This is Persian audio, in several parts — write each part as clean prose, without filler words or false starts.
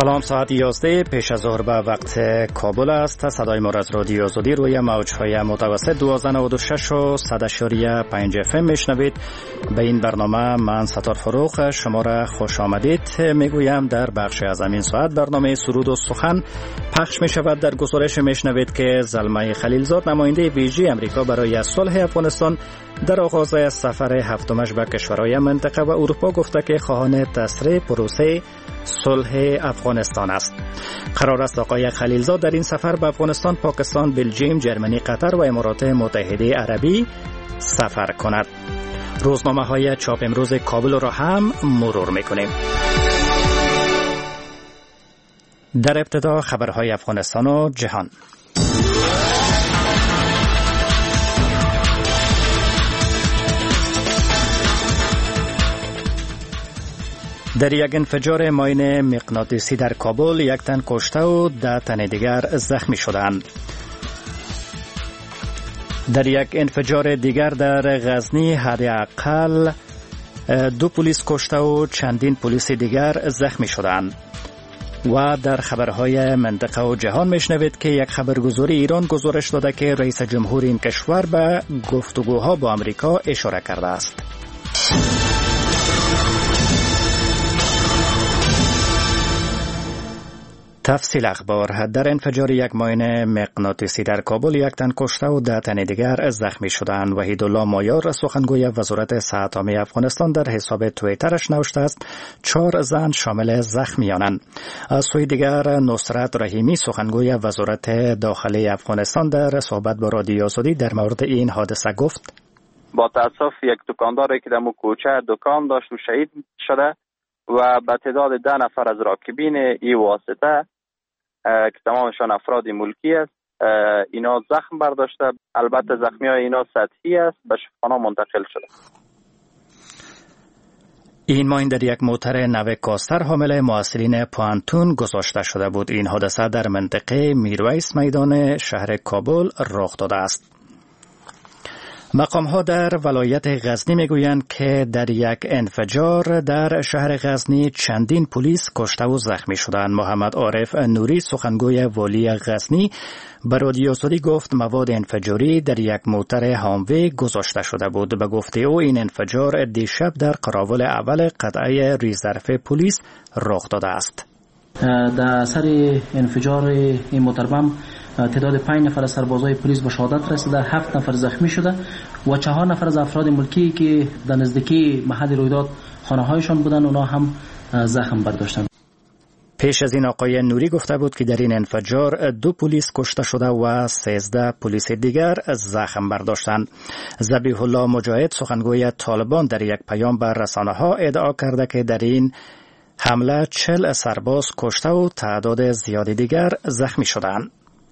سلام، ساعت 11 پیش از ظهر به وقت کابل است. صدای ما از رادیو آزادی روی موج‌های متوسط 1296 و 100.5 FM میشنوید. به این برنامه من ستار فروخ شما را خوش آمدید میگویم. در بخش از این ساعت برنامه سرود و سخن پخش می شود. در گزارش میشنوید که زلمه خلیلزاد، نماینده ویژه امریکا برای صلح افغانستان، در آغاز سفر هفتمش به کشورهای منطقه و اروپا گفته که خواهان تسریع پروسه صلح افغانستان است. قرار است آقای خلیلزاد در این سفر به افغانستان، پاکستان، بلژیم، جرمنی، قطر و امارات متحده عربی سفر کند. روزنامه‌های چاپ امروز کابل را هم مرور می‌کنیم. در ابتدا خبرهای افغانستان و جهان. در یک انفجار ماین مغناطیسی در کابل 1 تن کشته و 10 تن دیگر زخمی شدند. در یک انفجار دیگر در غزنی حداقل 2 پلیس کشته و چندین پلیس دیگر زخمی شدند. و در خبرهای منطقه و جهان میشنوید که یک خبرگزاری ایران گزارش داده که رئیس جمهور این کشور به گفتگوها با آمریکا اشاره کرده است. تفصیل اخبار. در انفجار یک ماین مغناطیسی در کابل 1 تن کشته و 10 تن دیگر زخمی شدند. وحیدالله مایار، سخنگوی وزارت صحت عامه افغانستان، در حساب توییترش نوشته است 4 زن شامل زخمیانند. از سوی دیگر نصرت رحیمی، سخنگوی وزارت داخلی افغانستان، در صحبت با رادیو آزادی در مورد این حادثه گفت: با تاسف یک دکانداری که در کوچه دکان داشت و شهید شده و به تعداد 10 نفر از راکبین این واسطه که تمامشان افراد ملکی است، اینا زخم برداشته. البته زخمی های اینا سطحی است، به شفاخانه منتقل شده. این ماین در یک موتر نو کاستر حامل معسرین پانتون گذاشته شده بود. این حادثه در منطقه میرویس میدان شهر کابل رخ داده است. مقام‌ها در ولایت غزنی میگویند که در یک انفجار در شهر غزنی چندین پلیس کشته و زخمی شدند. محمد عارف نوری، سخنگوی والی غزنی، به رادیو آزادی گفت مواد انفجاری در یک موتر هاموی گذاشته شده بود. به گفته او این انفجار دیشب در قراول اول قطعه ریزرو پلیس رخ داده است. در اثر انفجار این موتر بم تعداد 5 نفر از سربازای پلیس به شهادت رسیده، 7 نفر زخمی شده و 4 نفر از افراد ملکی که در نزدیکی محل رویداد خانه‌هایشان بودند، اونا هم زخم برداشتند. پیش از این آقای نوری گفته بود که در این انفجار 2 پلیس کشته شده و 13 پلیس دیگر زخم برداشتند. ذبیح الله مجاهد، سخنگوی طالبان، در یک پیام به رسانه‌ها ادعا کرده که در این حمله 40 سرباز کشته و تعداد زیادی دیگر زخمی شدند.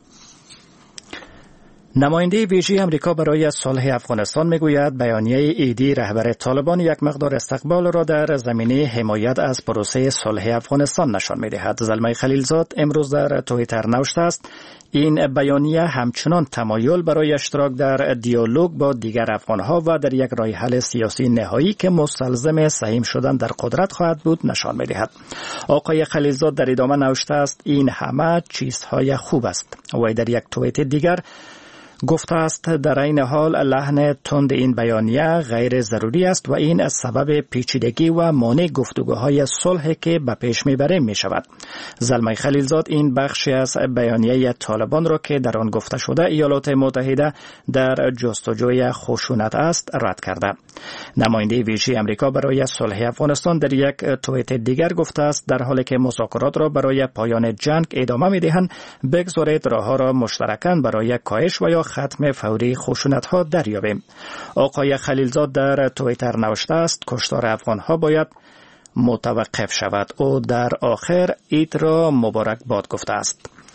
نماینده ویژه امریکا برای صلح افغانستان میگوید بیانیه ایدی رهبر طالبان یک مقدار استقبال را در زمینه حمایت از پروسه صلح افغانستان نشان میدهد. زلمه خلیلزاد امروز در توییتر نوشته است این بیانیه همچنان تمایل برای اشتراک در دیالوگ با دیگر افغانها و در یک راه حل سیاسی نهایی که مستلزم سهیم شدن در قدرت خواهد بود نشان میدهد. آقای خلیلزاد در ادامه نوشته است این همه چیزهای خوب است. و در یک توییت دیگر گفته است در این حال لحن تند این بیانیه غیر ضروری است و این از سبب پیچیدگی و مانع گفتگوهای صلح که به پیش میبره می شود. زلمه خلیلزاد این بخشی از بیانیه طالبان را که در آن گفته شده ایالات متحده در جستجوی خشونت است رد کرده. نماینده ویژه امریکا برای صلح افغانستان در یک توییت دیگر گفته است در حالی که مذاکرات را برای پایان جنگ ادامه میدهند، بگذارید راهها را مشترکاً برای کاهش و یا ختم فوری خشونت‌ها دریابیم. آقای خلیلزاد در توییتر نوشته است کشتار افغان‌ها باید متوقف شود. او در آخر عید را مبارک باد گفته است.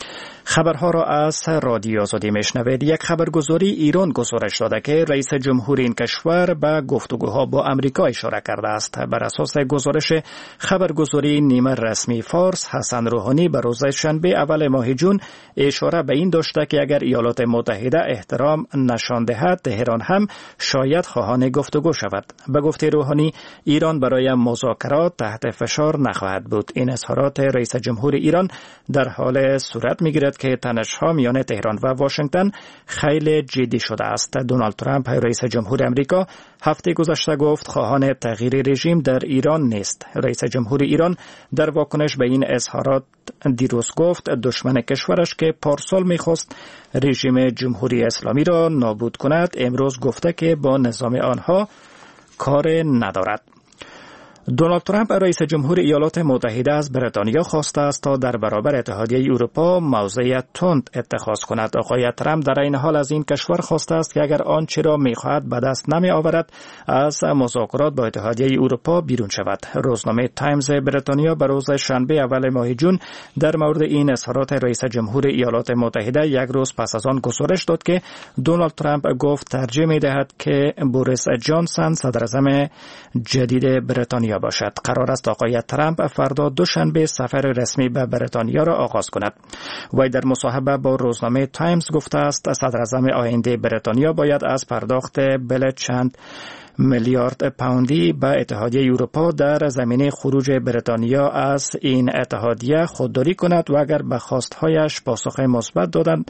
خبرها را از رادیو آزادی میشنوید. یک خبرگزاری ایران گزارش داده که رئیس جمهور این کشور به گفتگوها با امریکا اشاره کرده است. بر اساس گزارش خبرگزاری نیمه رسمی فارس، حسن روحانی به روز شنبه اول ماه جون اشاره به این داشته که اگر ایالات متحده احترام نشان دهد، تهران هم شاید خواهان گفتگو شود. به گفته روحانی، ایران برای مذاکرات تحت فشار نخواهد بود. این اظهارات رئیس جمهور ایران در حال صورت میگیرد که تنش‌ها میان تهران و واشنگتن خیلی جدی شده است. دونالد ترامپ رئیس جمهور امریکا هفته گذشته گفت خواهان تغییر رژیم در ایران نیست. رئیس جمهور ایران در واکنش به این اظهارات دیروز گفت دشمن کشورش که پارسال میخواست رژیم جمهوری اسلامی را نابود کند، امروز گفته که با نظام آنها کار ندارد. دونالد ترامپ رئیس جمهور ایالات متحده از بریتانیا خواسته است تا در برابر اتحادیه اروپا موضع تند اتخاذ کند. آقای ترامپ در این حال از این کشور خواسته است که اگر آنچه را می‌خواهد به دست نمی‌آورد از مذاکرات با اتحادیه اروپا بیرون شود. روزنامه تایمز بریتانیا به روز شنبه اول ماه جون در مورد این اظهارات رئیس جمهور ایالات متحده یک روز پس از آن گزارش داد که دونالد ترامپ گفت ترجیح می‌دهد که بوریس جانسون صدراعظم جدید بریتانیا باشد. قرار است آقای ترامپ فردا دوشنبه سفر رسمی به بریتانیا را آغاز کند. وی در مصاحبه با روزنامه تایمز گفته است صدراعظم آینده بریتانیا باید از پرداخت بل چند میلیارد پوندی به اتحادیه اروپا در زمینه خروج بریتانیا از این اتحادیه خودداری کند و اگر به خواستهایش پاسخ مثبت دادن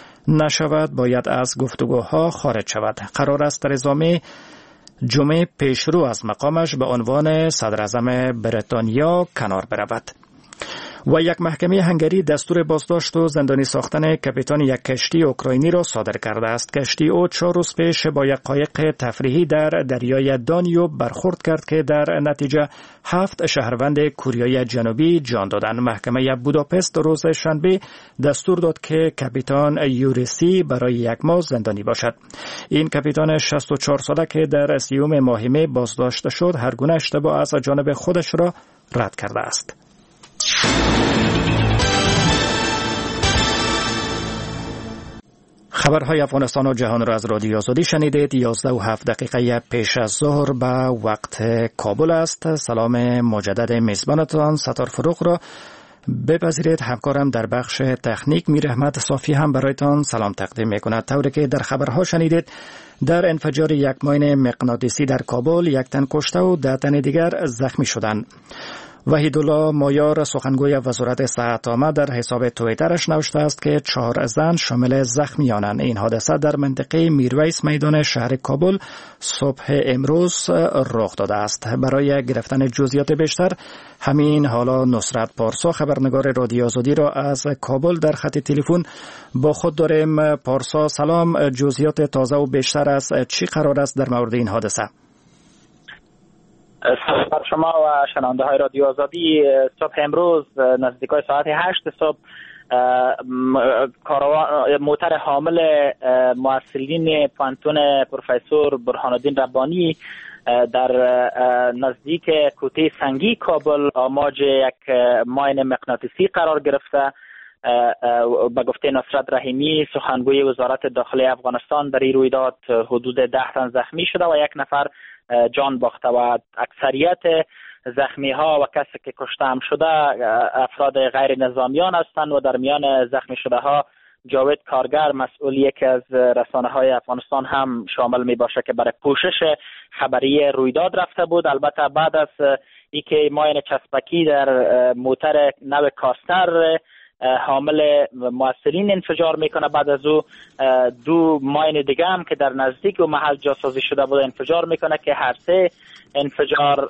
نشود باید از گفتگوها خارج شود. قرار است ترزا می جمعه پیشرو از مقامش به عنوان صدراعظم بریتانیا کنار برود. و یک محکمه هنگری دستور بازداشت و زندانی ساختن کاپیتان یک کشتی اوکراینی را صادر کرده است. کشتی او 4 روز پیش با یک قایق تفریحی در دریای دانیوب برخورد کرد که در نتیجه 7 شهروند کوریای جنوبی جان دادند. محکمه بوداپست روز شنبه دستور داد که کاپیتان یوریسی برای 1 ماه زندانی باشد. این کاپیتان 64 ساله که در 30 ماه مه بازداشت شد، هر گونه اشتباه از جانب خودش را رد کرده است. خبرهای افغانستان و جهان را از رادیو آزادی شنیدید. 11:07 پیش از ظهر به وقت کابل است. سلام مجدد میزبانتان ستار فروغ را بپذیرید. همکارم در بخش تکنیک میر احمد صافی هم برایتان سلام تقدیم میکند. طوری که در خبرها شنیدید، در انفجار یک ماین مغناطیسی در کابل 1 تن کشته و 10 تن دیگر زخمی شدند. وحیدالله مایار سخنگوی وزارت صحت عامه در حساب توییترش نوشته است که 4 زن شامل زخمیانند. این حادثه در منطقه میرویس میدان شهر کابل صبح امروز رخ داده است. برای گرفتن جزئیات بیشتر همین حالا نصرت پارسا خبرنگار رادیو آزادی را از کابل در خط تلفن با خود داریم. پارسا سلام، جزئیات تازه و بیشتر از چی قرار است در مورد این حادثه؟ سلام بر شما و شنونده های رادیو آزادی. صبح امروز نزدیکای ساعت 8 صبح موتر حامل محصلین پانتون پروفسور برهان الدین ربانی در نزدیک کوته سنگی کابل آماج یک ماین مغناطیسی قرار گرفته. به گفته نصرت رحیمی سخنگوی وزارت داخلی افغانستان در این رویداد حدود 10 تن زخمی شده و 1 نفر جان باخته و اکثریت زخمی ها و کسی که کشته هم شده افراد غیر نظامیان هستند و در میان زخمی شده ها جاوید کارگر مسئول یکی از رسانه های افغانستان هم شامل می باشه که برای پوشش خبری رویداد رفته بود. البته بعد از اینکه ماین چسبکی در موتر نو کاستر حامل موثرین انفجار میکنه، بعد از او 2 ماین دیگه هم که در نزدیک و محل جاسازی شده بود انفجار میکنه که هر 3 انفجار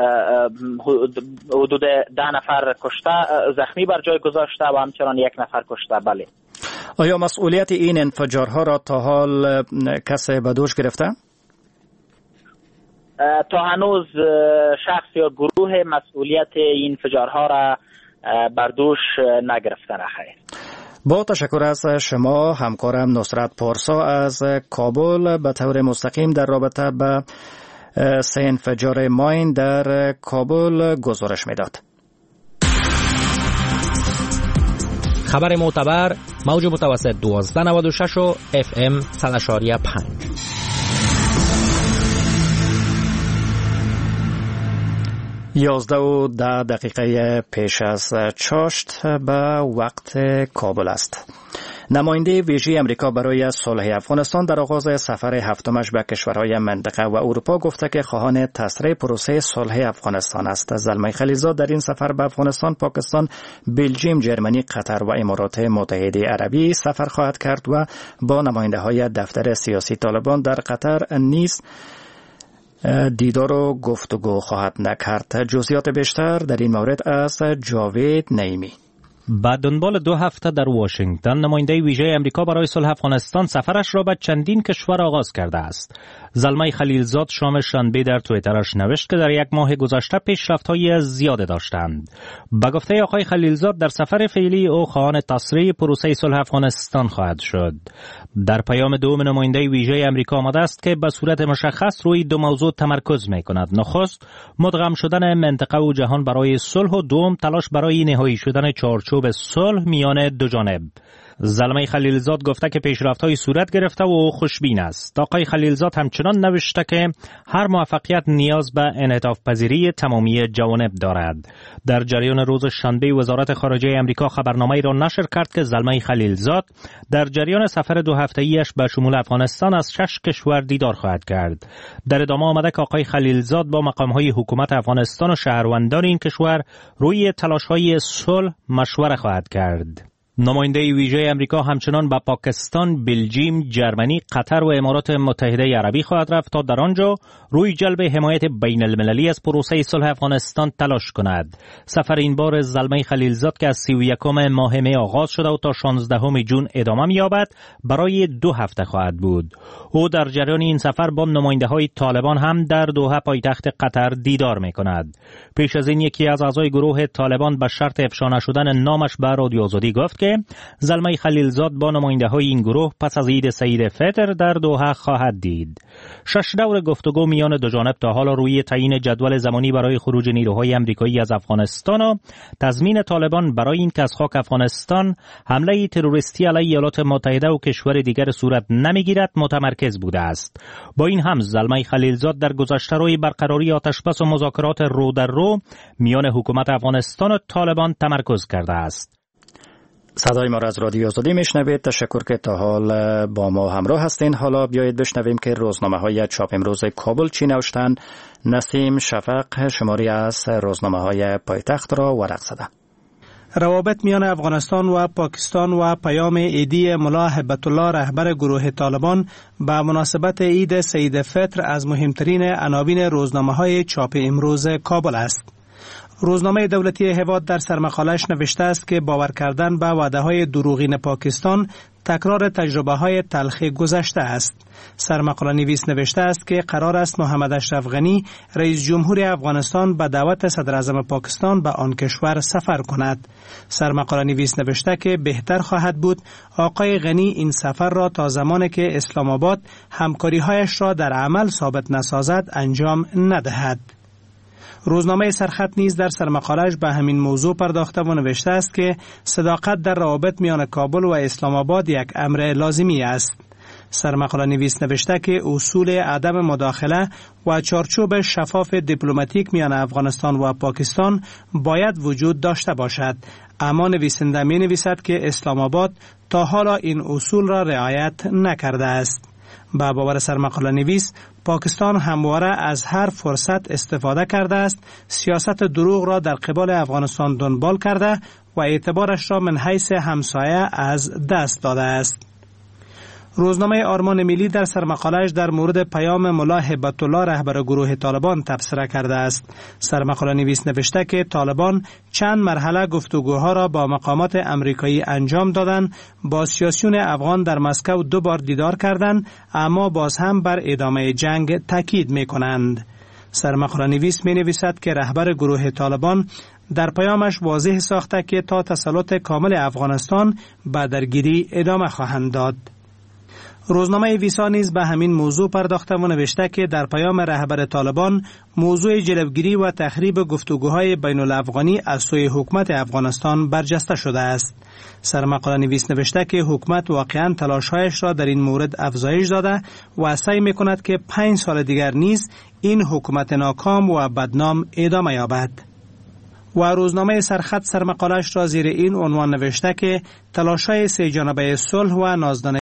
حدود 10 نفر کشته زخمی بر جای گذاشته و همچنان 1 نفر کشته. بله. آیا مسئولیت این انفجارها را تا حال کسی به دوش گرفته؟ تا هنوز شخص یا گروه مسئولیت این انفجارها را بر دوش نگرفتن. خیر. با تشکر از شما همکارم نصرت پارسا از کابل به طور مستقیم در رابطه به 3 انفجار ماین در کابل گزارش میداد. خبر معتبر موج متوسط 1296 و FM 100.5. 11:10 پیش از چاشت به وقت کابل است. نماینده ویژه امریکا برای صلح افغانستان در آغاز سفر هفتمش به کشورهای منطقه و اروپا گفته که خواهان تسریع پروسه صلح افغانستان است. زلمه خلیلزاد در این سفر به افغانستان، پاکستان، بلژیم، جرمنی، قطر و امارات متحده عربی سفر خواهد کرد و با نماینده های دفتر سیاسی طالبان در قطر نیز دیدار و گفتگو خواهد نکرد. جزئیات بیشتر در این مورد از جاوید نعیمی. بعد دنبال 2 هفته در واشنگتن، نماینده ویژه امریکا برای صلح افغانستان سفرش را به چندین کشور آغاز کرده است. زلمه خلیلزاد شام شنبه در توییترش نوشت که در 1 ماه گذشته پیشرفت‌های زیاد داشتند. به گفته آقای خلیلزاد در سفر فعلی او خواهان تسریع پروسه صلح افغانستان خواهد شد. در پیام دوم نماینده ویژه امریکا آمده است که به صورت مشخص روی 2 موضوع تمرکز می‌کند. نخست، مدغم شدن منطقه و جهان برای صلح و دوم، تلاش برای نهایی شدن چارچوب صلح میان دو جانب. زلمه خلیلزاد گفته که پیشرفت‌های صورت گرفته و او خوشبین است. آقای خلیلزاد همچنان نوشته که هر موفقیت نیاز به انعطاف پذیری تمامی جوانب دارد. در جریان روز شنبه وزارت خارجه امریکا خبرنامه‌ای را نشر کرد که زلمه خلیلزاد در جریان سفر 2 هفته‌ایش به شمول افغانستان از 6 کشور دیدار خواهد کرد. در ادامه آمده که آقای خلیلزاد با مقام‌های حکومت افغانستان و شهروندان این کشور روی تلاش‌های صلح مشوره خواهد کرد. نماینده ویژه امریکا همچنان به پاکستان، بلژیم، جرمنی، قطر و امارات متحده عربی خواهد رفت تا در آنجا روی جلب حمایت بین المللی از پروسه صلح افغانستان تلاش کند. سفر این بار زلمه خلیلزاد که از 31 ماه می آغاز شده و تا 16 جون ادامه می‌یابد برای 2 هفته خواهد بود. او در جریان این سفر با نماینده‌های طالبان هم در دوحه پایتخت قطر دیدار می‌کند. پیش از این یکی از اعضای گروه طالبان به شرط افشا نشدن نامش به رادیو آزادی گفت که زلمه خلیلزاد با نماینده‌های این گروه پس از عید سعید فطر در دوحه خواهد دید. 6 دور گفتگو میان دو جانب تا حالا روی تعیین جدول زمانی برای خروج نیروهای آمریکایی از افغانستان و تضمین طالبان برای اینکه از خاک افغانستان حمله تروریستی علیه ایالات متحده و کشور دیگر صورت نمیگیرد متمرکز بوده است. با این هم زلمه خلیلزاد در گذشته روی برقراری آتشبس و مذاکرات رو در رو میان حکومت افغانستان و طالبان تمرکز کرده است. صدای ما را از رادیو آزادی میشنوید. تشکر که تا حال با ما همراه هستین. حالا بیایید بشنویم که روزنامه‌های چاپ امروز کابل چی نوشتند. نسیم شفق شماری از روزنامه‌های پایتخت را ورق زده. روابط میان افغانستان و پاکستان و پیام عیدی ملا هیبت الله رهبر گروه طالبان به مناسبت عید سعید فطر از مهمترین عناوین روزنامه‌های چاپ امروز کابل است. روزنامه دولتی هواد در سرمقاله‌اش نوشته است که باور کردن به وعده‌های دروغین پاکستان تکرار تجربه‌های تلخ گذشته است. سرمقاله نویس نوشته است که قرار است محمد اشرف غنی رئیس جمهور افغانستان به دعوت صدر اعظم پاکستان به آن کشور سفر کند. سرمقاله نویس نوشته که بهتر خواهد بود آقای غنی این سفر را تا زمانی که اسلام آباد همکاری‌هایش را در عمل ثابت نسازد انجام ندهد. روزنامه سرخط نیز در سرمقاله‌اش به همین موضوع پرداخته و نوشته است که صداقت در روابط میان کابل و اسلام آباد یک امر لازمی است. سرمقاله نویس نوشته که اصول عدم مداخله و چارچوب شفاف دیپلماتیک میان افغانستان و پاکستان باید وجود داشته باشد، اما نویسنده می نویسد که اسلام آباد تا حالا این اصول را رعایت نکرده است. با باور سرمقاله نویس، پاکستان همواره از هر فرصت استفاده کرده است، سیاست دروغ را در قبال افغانستان دنبال کرده و اعتبارش را من حیث همسایه از دست داده است. روزنامه آرمان ملی در سرمقاله‌اش در مورد پیام ملا هیبت الله رهبر گروه طالبان تبصره کرده است. سرمقاله نویس نوشته که طالبان چند مرحله گفتگوها را با مقامات امریکایی انجام دادند، با سیاسیون افغان در مسکو 2 بار دیدار کردند، اما باز هم بر ادامه جنگ تاکید می‌کنند. سرمقاله نویس می‌نویسد که رهبر گروه طالبان در پیامش واضح ساخته که تا تسلط کامل افغانستان به درگیری ادامه خواهند داد. روزنامه ویسا نیز به همین موضوع پرداخته و نوشته که در پیام رهبر طالبان موضوع جلبگیری و تخریب گفتگوهای بین الافغانی از سوی حکومت افغانستان برجسته شده است. سرمقاله نویس نوشته که حکومت واقعا تلاش‌هایش را در این مورد افزایش داده و سعی می‌کند که 5 سال دیگر نیز این حکومت ناکام و بدنام ادامه یابد. و روزنامه سرخط سرمقاله‌اش را زیر این عنوان نوشته که تلاش‌های 3 جانبه صلح و نازدانه